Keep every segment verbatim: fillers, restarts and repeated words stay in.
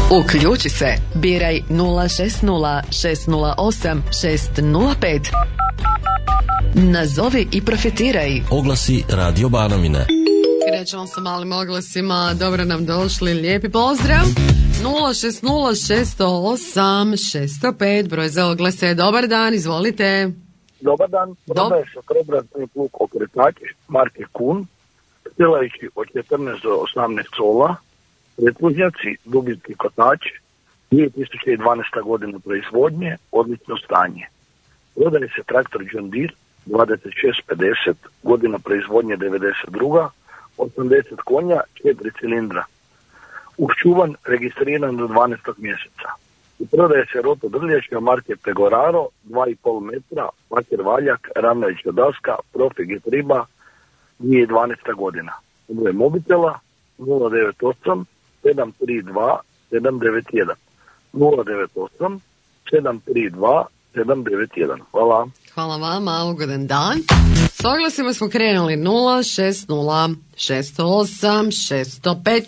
Uključi se. Biraj nula šest nula šest nula osam šest nula pet. Nazovi i profitiraj. Oglasi Radio Banovine. Krećemo sa malim oglasima. Dobro nam došli. Lijepi pozdrav. nula šest nula šest nula osam šest nula pet. Broj za oglase. Dobar dan, izvolite. Dobar dan. Prodaje se preobrazbeni plug okretač marke Kun. Stilajući od četrnaest do osamnaest sola. Pretlužnjaci, dubinski kotač, dvije tisuće dvanaesta godina proizvodnje, odlično stanje. Prodaje se traktor John Deere dvadeset šest pedeset, godina proizvodnje devedeset dva, osamdeset konja, četiri cilindra. Uščuvan, registriran do dvanaestog mjeseca. I prodaje se roto drljačka marke Pegoraro, dva i pol metra, paker valjak, ravnajuća daska, profi Getriba, dvije tisuće dvanaesta godina. Broj mobitela nula devet osam sedam tri dva sedam devet jedan. nula devet osam sedam tri dva sedam devet jedan. Hvala. Hvala vama, ugodan dan. S oglasima smo krenuli nula šest nula šest nula osam šest nula pet.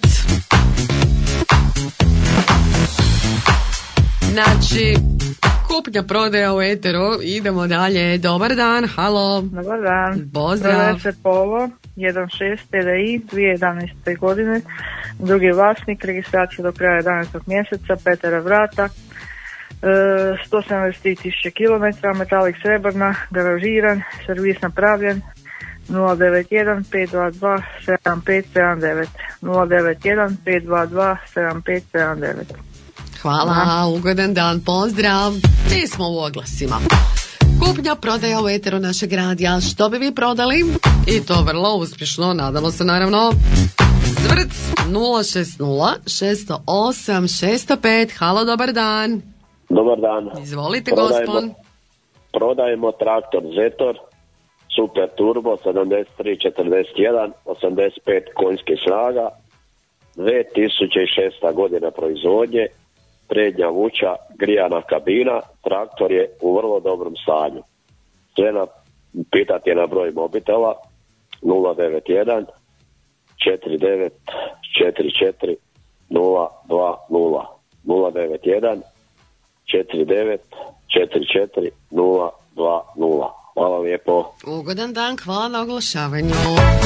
Znači, kupnja prodaja u eteru, idemo dalje. Dobar dan, halo. Dobar dan. Pozdrav. Prodaje se Polo jedan šest T D I dvije tisuće jedanaeste. godine. Drugi vlasnik, registracija do kraja jedanaestog mjeseca, petera vrata, e, sto sedamdeset tri tisuće kilometara, metalik srebrna, garažiran, servis napravljen. Nula devet jedan pet dva dva sedam pet sedam devet. Nula devet jedan pet dva dva sedam pet sedam devet. Hvala, ugodan dan, pozdrav. Mi smo u oglasima. Kupnja, prodaja u eteru našeg radija. Što bi vi prodali? I to vrlo uspješno, nadamo se naravno. Zvrc nula šest nula šest nula osam šest nula pet. Halo, dobar dan. Dobar dan. Izvolite, prodajemo, gospon. Prodajemo traktor Zetor, super turbo, sedamdeset tri četrdeset jedan, osamdeset pet konjskih snaga, dvije tisuće šesta. godina proizvodnje, prednja vuča, grijana kabina, traktor je u vrlo dobrom stanju. Sve na, pitati je na broj mobitela nula devet jedan četiri devet četiri četiri nula dva nula. nula devet jedan četiri devet četiri četiri nula dva nula. Hvala lijepo. Ugodan dan, hvala na oglašavanju.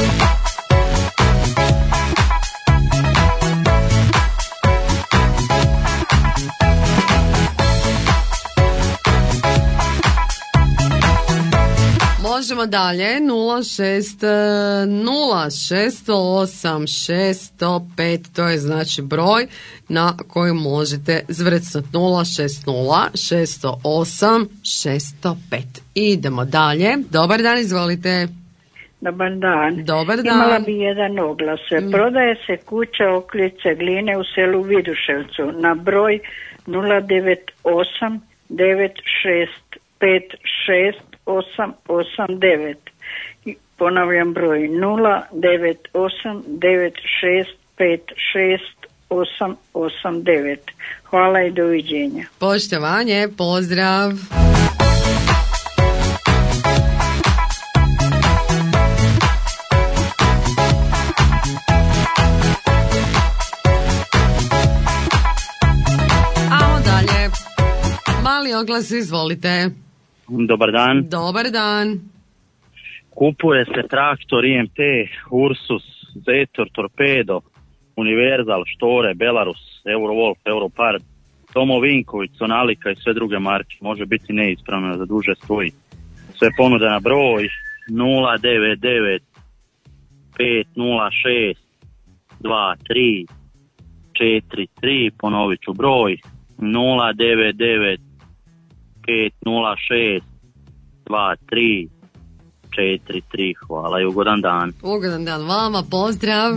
Možemo dalje, nula šest nula šest osam šest pet, to je znači broj na koji možete zvrcnuti. Nula šest nula šest osam šest pet. Idemo dalje. Dobar dan, izvolite. Dobar dan. Dobar dan. Imala bi jedan oglas. Prodaje se kuća Oklice Gline u selu Viduševcu na broj nula devet osam devet šest pet šest osam osam devet. Ponavljam broj nula devet osam devet šest pet šest osam osam devet. Hvala i doviđenja. Poštovanje, pozdrav. Amo dalje. Mali oglas, izvolite. Dobar dan. Dobar dan. Kupuje se traktor I M T, Ursus, Zetor, Torpedo, Univerzal, Štore, Belarus, Eurowolf, Europard, Tomo Vinković, Sonalika i sve druge marke. Može biti neispravno da duže stoji. Sve ponude na broj nula devet devet pet nula šest dva tri četiri tri. Ponovit ću broj nula devet devet pet nula šest dva tri četiri tri. Hvala i ugodan dan. Ugodan dan vama, pozdrav.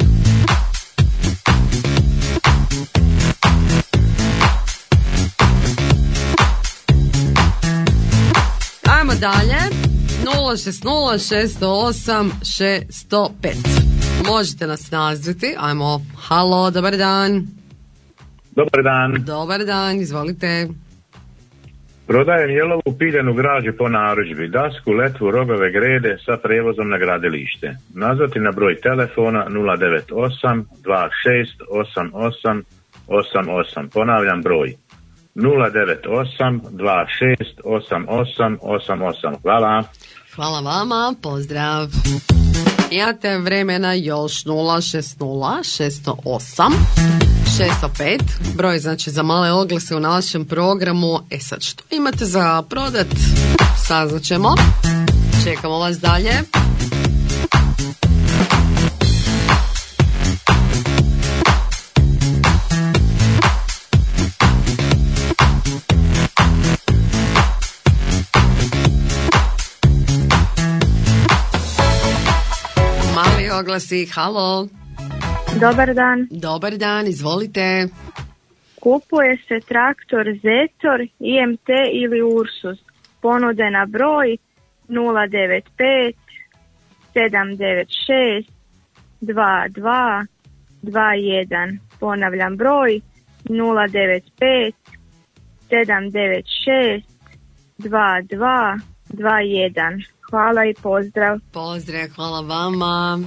Ajmo dalje. nula šest nula šest osam šest pet. Možete nas nazvati. Ajmo. Halo, dobar dan. Dobar dan. Dobar dan, izvolite. Prodajem jelovu piljenu građu po narudžbi, dasku, letvu, rogove, grede sa prevozom na gradilište. Nazvati na broj telefona nula devet osam dva šest osam osam osam osam. Ponavljam broj nula devet osam dva šest osam osam osam osam. Hvala. Hvala vama, pozdrav. Imate vremena još nula šest nula šest nula osam šest nula pet, broj znači za male oglase u našem programu. E sad, što imate za prodat? Saznaćemo. Čekamo vas dalje. Mali oglasi, halo. Dobar dan. Dobar dan, izvolite. Kupuje se traktor Zetor, I M T ili Ursus. Ponude na broj nula devet pet sedam devet šest dva dva dva jedan. Ponavljam broj nula devet pet sedam devet šest dva dva dva jedan. Hvala i pozdrav. Pozdrav, hvala vama.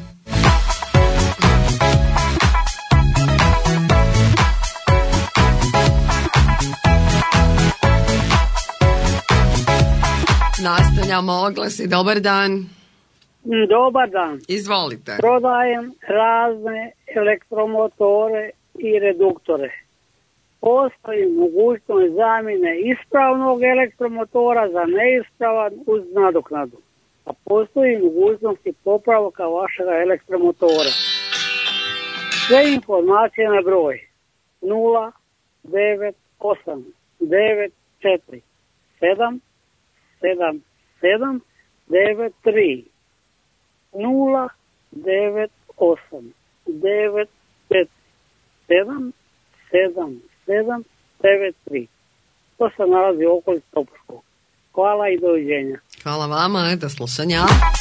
Nastavljamo oglasi. Dobar dan. Dobar dan. Izvolite. Prodajem razne elektromotore i reduktore. Postoji mogućnost zamjene ispravnog elektromotora za neispravan uz nadoknadu. A postoji mogućnost i popravka vašeg elektromotora. Sve informacije na broj nula devet osam devet četiri sedam sedam sedam devet tri nula devet osam devet četiri sedam sedam sedam devet tri. To se nalazi u okolici Topuškog. Hvala i doviđenja. Hvala vama, do slušanja.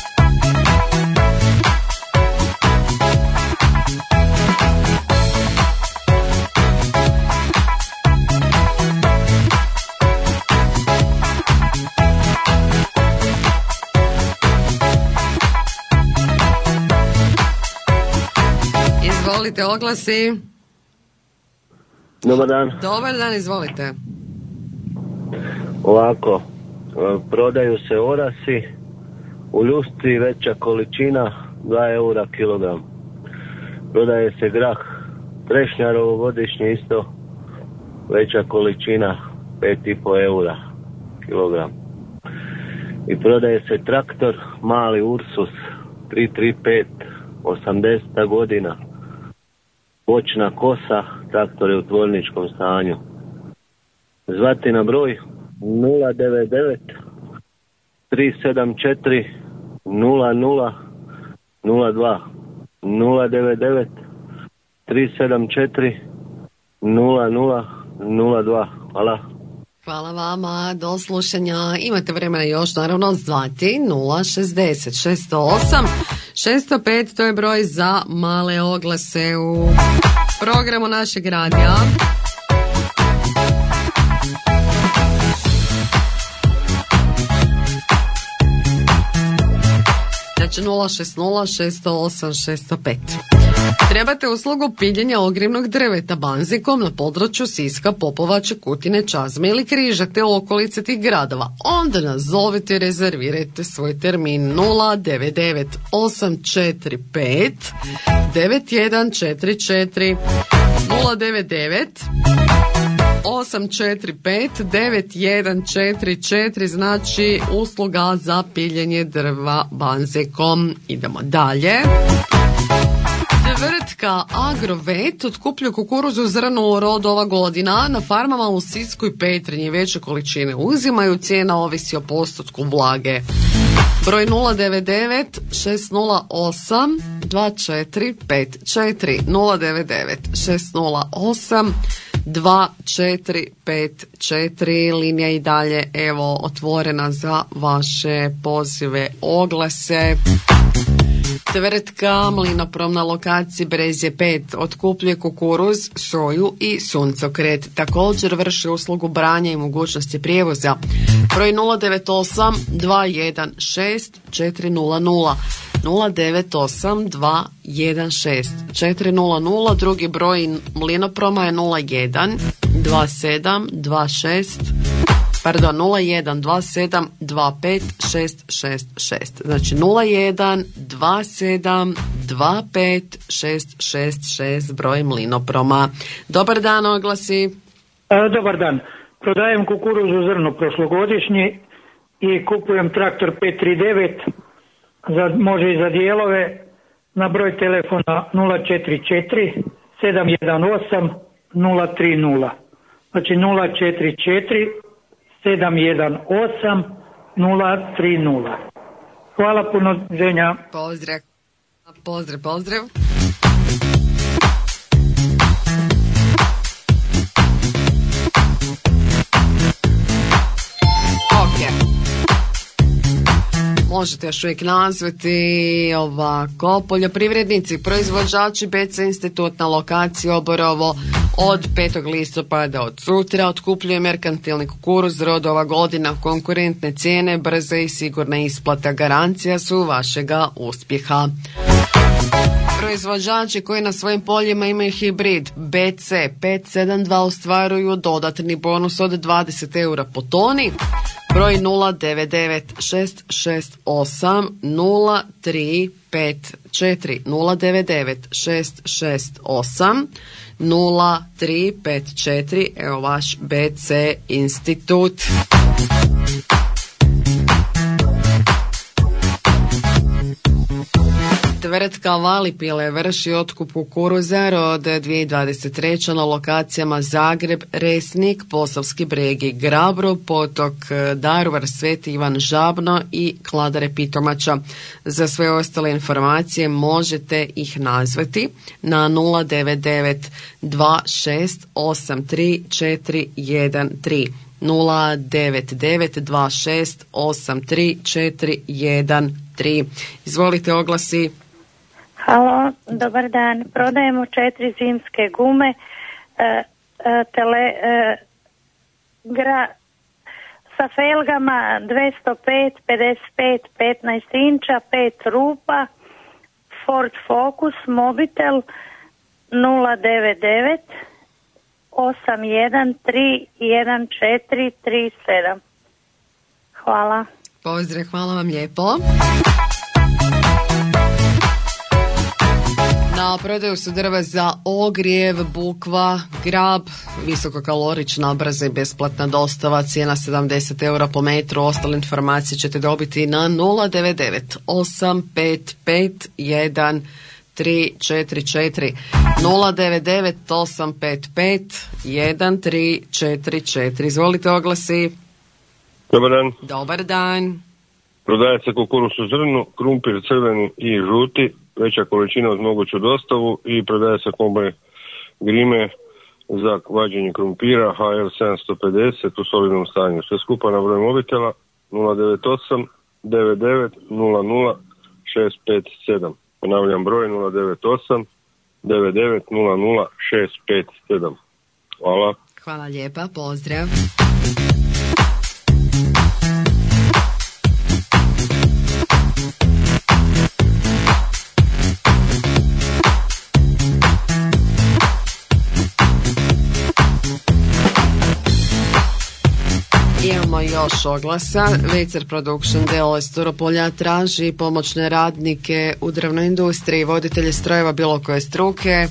Izvolite, oglasi. Dobar dan. Dobar dan, izvolite. Ovako, prodaju se orasi, u ljustri veća količina, dva eura kilogram. Prodaje se grah, trešnjar ovogodišnji isto, veća količina, pet i pol eura kilogram. I prodaje se traktor, mali Ursus, tri tri pet, osamdeseta godina. Bočna kosa, traktor je u tvorničkom stanju. Zvati na broj nula devet devet tri sedam četiri nula nula nula dva nula devet devet tri sedam četiri nula nula nula dva. Hvala. Hvala vama, do slušanja. Imate vremena još naravno zvati nula šezdeset šest osam šest pet, to je broj za male oglase u programu našeg radija. Znači nula šest nula šest osam šest pet. Trebate uslugu piljenja ogrjevnog drveta Banzikom na području Siska, Popovače, Kutine, Čazme ili Križa te okolice tih gradova. Onda nas zovite i rezervirajte svoj termin nula devet devet osam četiri pet devet jedan četiri četiri nula devet devet osam četiri pet devet jedan četiri četiri, znači usluga za piljenje drva Banzikom. Idemo dalje. Tvrtka Agrovet otkupljuje kukuruzu zrnu rod ova godina. Na farmama u Sisku i Petrinji veće količine uzimaju, cijena ovisi o postotku vlage. Broj nula devet devet šest nula osam dva četiri pet četiri nula devet devet šest nula osam dva četiri pet četiri. Linija i dalje evo otvorena za vaše pozive, oglase. Tvrtka Mlinoprom na lokaciji Brezje pet otkupljuje kukuruz, soju i suncokret. Također vrši uslugu branja i mogućnosti prijevoza. Broj nula devet osam dva jedan šest četiri nula nula nula devet osam dva jedan šest četiri nula nula. Drugi broj Mlinoproma je nula jedan dva sedam dva šest pardon nula jedan dva sedam dva pet šest šest šest. Znači nula jedan dva sedam dva pet šest šest šest broj Mlinoproma. Dobar dan, oglasi. E, dobar dan. Prodajem kukuruzu zrno prošlogodišnji i kupujem traktor pet tri devet, za, može i za dijelove, na broj telefona nula četiri četiri sedam jedan osam nula tri nula. Znači nula četiri četiri sedam jedan osam nula tri nula. Hvala puno, ženja. Pozdrav. Pozdrav, pozdrav. Možete još uvijek nazvati ovako: poljoprivrednici, proizvođači B C institut na lokaciji Oborovo od petog listopada od sutra otkupljuje merkantilni kukuruz rodova godina, konkurentne cijene, brza i sigurna isplata, garancija su vašega uspjeha. Proizvođači koji na svojim poljima imaju hibrid B C pet sedam dva ostvaruju dodatni bonus od dvadeset eura po toni. Broj nula devet devet šest šest osam nula tri pet četiri nula devet devet šest šest osam nula tri pet četiri. Evo vaš B C institut. Tvrtka Valipile vrši otkup kukuruza rod dvije tisuće dvadeset treće na lokacijama Zagreb, Resnik, Posavski Breg i Grabro, Potok, Daruvar, Sveti Ivan Žabno i Kladare Pitomača. Za sve ostale informacije možete ih nazvati na nula devet devet dva šest osam tri četiri jedan tri nula devet devet dva šest osam tri četiri jedan tri. Izvolite, oglasi. Halo, dobar dan. Prodajemo četiri zimske gume, e, e, tele, e, gra, sa felgama dvjesto pet, pedeset pet, petnaest inča, pet rupa, Ford Focus, mobitel nula devet devet osam jedan tri jedan četiri tri sedam. Hvala. Pozdrav, hvala vam lijepo. Na prodaju su drva za ogrjev, bukva, grab, visokokalorična, brza i besplatna dostava, cijena sedamdeset eura po metru. Ostale informacije ćete dobiti na nula devet devet osam pet pet jedan tri četiri četiri nula devet devet osam pet pet jedan tri četiri četiri. Izvolite, oglasi. Dobar dan. Dobar dan. Prodaje se kukuruz u zrnu, krumpir crveni i žuti, veća količina uz moguću dostavu, i prodaje se kombajn grime za vađenje krumpira H L sedamsto pedeset u solidnom stanju. Sve skupa na broj mobitela nula devet osam devet devet nula nula šest pet sedam. Ponavljam broj nula devet osam devet devet nula nula šest pet sedam. Hvala. Hvala lijepa, pozdrav. Imamo još oglasa. Vejcer Production D O S Turopolja traži pomoćne radnike u drvnoj industriji, voditelje strojeva bilo koje struke.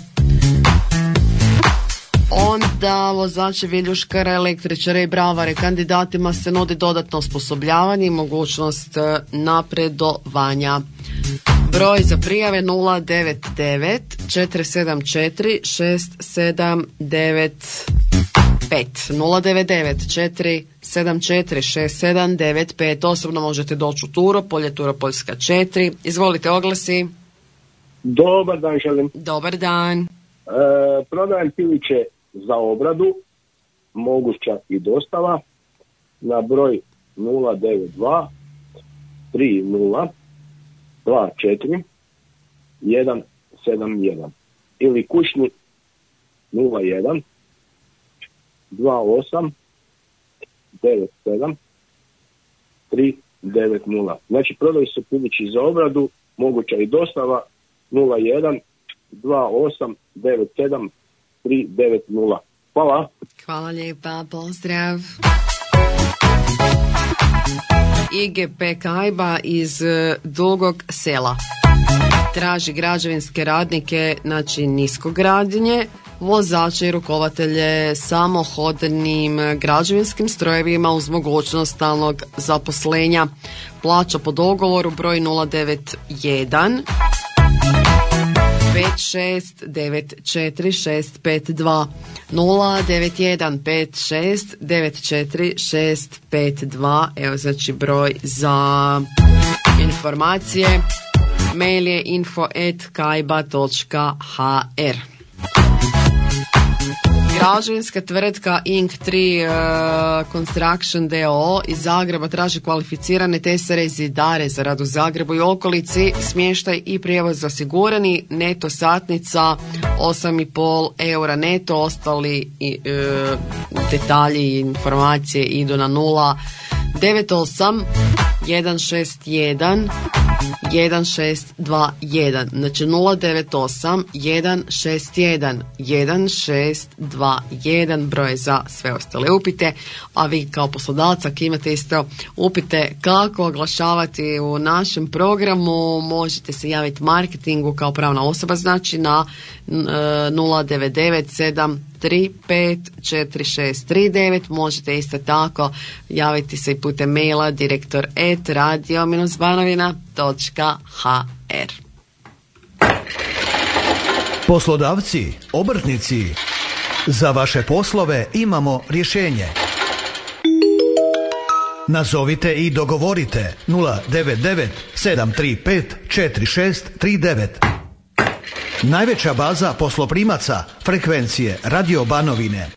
Onda vozači viljuškara, električara i bravare. Kandidatima se nudi dodatno osposobljavanje i mogućnost napredovanja. Broj za prijave nula devet devet četiri sedam četiri šest sedam devet pet nula devet devet četiri sedam četiri šest sedam devet pet. Osobno možete doći u Turopolje, Turopoljska četiri. Izvolite, oglasi. Dobar dan, želim. Dobar dan. E, prodajem piliće za obradu, moguća i dostava, na broj nula devet dva tri nula dva četiri jedan sedam jedan ili kućni nula jedan dva osam devet sedam tri devet nula. Znači prodaju se pilići za obradu, moguća i dostava nula jedan dva osam devet sedam tri devet nula. Hvala. Hvala lijepa, pozdrav. I G P Kajba iz Dugog Sela traži građevinske radnike, znači niskogradnje, vozače i rukovatelje samohodnim građevinskim strojevima uz mogućnost stalnog zaposlenja. Plaća po dogovoru broj nula devet jedan pet šest devet četiri šest pet dva nula devet jedan pet šest devet četiri šest pet dva. Evo znači broj za informacije. Mail je info at kajba točka h r. Građevinska tvrtka Ink tri uh, Construction d o o iz Zagreba traži kvalificirane tesare i zidare za rad u Zagrebu i okolici, smještaj i prijevoz osigurani, neto satnica osam i pol eura neto, ostali i, uh, detalji i informacije idu na nula devet osam jedan šest jedan jedan šest dva jedan, znači nula devet osam jedan šest jedan jedan šest dva jedan, broj za sve ostale upite. A vi kao poslodavac ako imate isto upite kako oglašavati u našem programu, možete se javiti marketingu kao pravna osoba, znači na nula devet devet sedam tri pet četiri šest tri devet. Možete isto tako javiti se i putem maila direktor at radio banovina točka h r. Poslodavci, obrtnici, za vaše poslove imamo rješenje. Nazovite i dogovorite nula devet devet sedam tri pet četiri šest tri devet. Najveća baza posloprimaca frekvencije Radio Banovine.